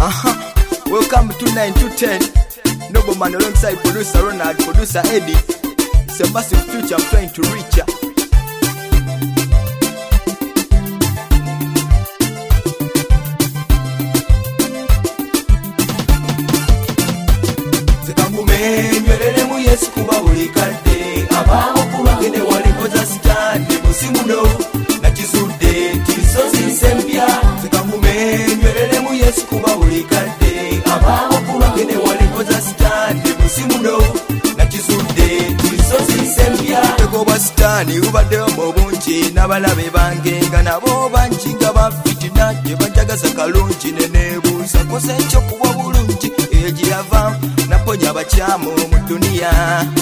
Welcome to 9 to 10. Nobleman alongside producer Ronald, producer Eddie. It's a massive future I'm trying to reach ya. Nywerere mu Yesu kuba buli kadde abawo kubagende walikoza standi musimuno nakizudde tisozi nsempya zikamume nywerere mu Yesu kuba buli kadde abawo kubagende walikoza standi musimuno nakizudde tisozi nsempya tegoba standi ubaddeyo mu bungi n'abalabe bange nga nabo bangi nga bafitina tebanjagaza kalungi neneebuuza kosa ekyo kuba bulungi egiyava naponya abakyamu mu duniya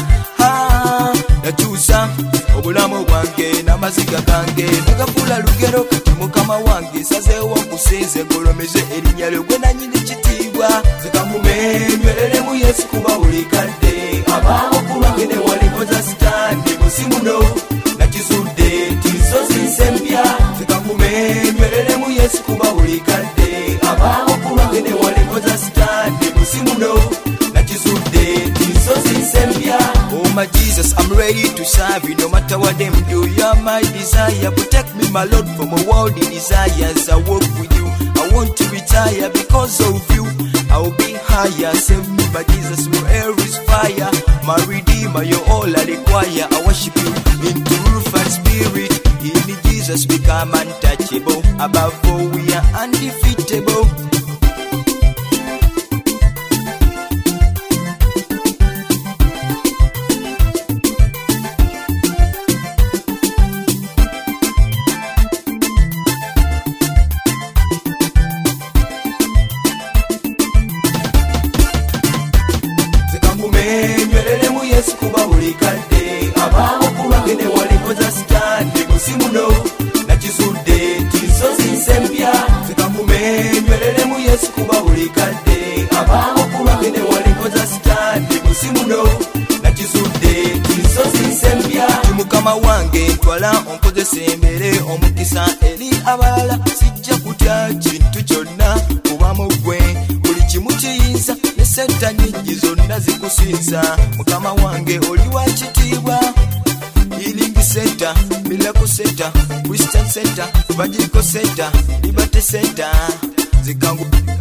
nakyusa obulamu bwange n'amaziga gange nagafuula lugero kati mukama wange sazeewo nkusinze ngolomeze erinnya lyo gwe nanyini kitiibwa zikamume nywerere mu Yesu kuba buli kadde abawo kubagende walikoza standi musimuno nakizudde tisozi nsempya zikamume nywerere mu Yesu kuba buli kadde abawo kubagende walikoza standi musimuno nakizudde tisozi nsempya. Oh my Jesus, I'm ready to serve you no matter what them do. You're my desire, protect me my Lord from my worldly desires. I walk with you, I want to retire because of you. I'll be higher, save me my Jesus, my air is fire. My Redeemer, you're all I require. I worship you in truth and spirit. In Jesus become untouchable. Above all we are undefeatable. Nywerere mu Yesu kuba buli kadde abawo kubagende walikoza standi musimuno nakizudde tisozi nsempya zikamume nywerere mu Yesu kuba buli kadde abawo kubagende walikoza standi musimuno nakizudde tisozi nsempya mukama wange ntwala onkozesa embere omukisa eri abalala sijja kutya kintu kyonna kuba mu ggwe buli kimu kiyinza senta nyingi zonna zikusinza mukama wange oli wa kitiibwa healing center, miracle center, Christian center, evangelical center, liberty center zikangu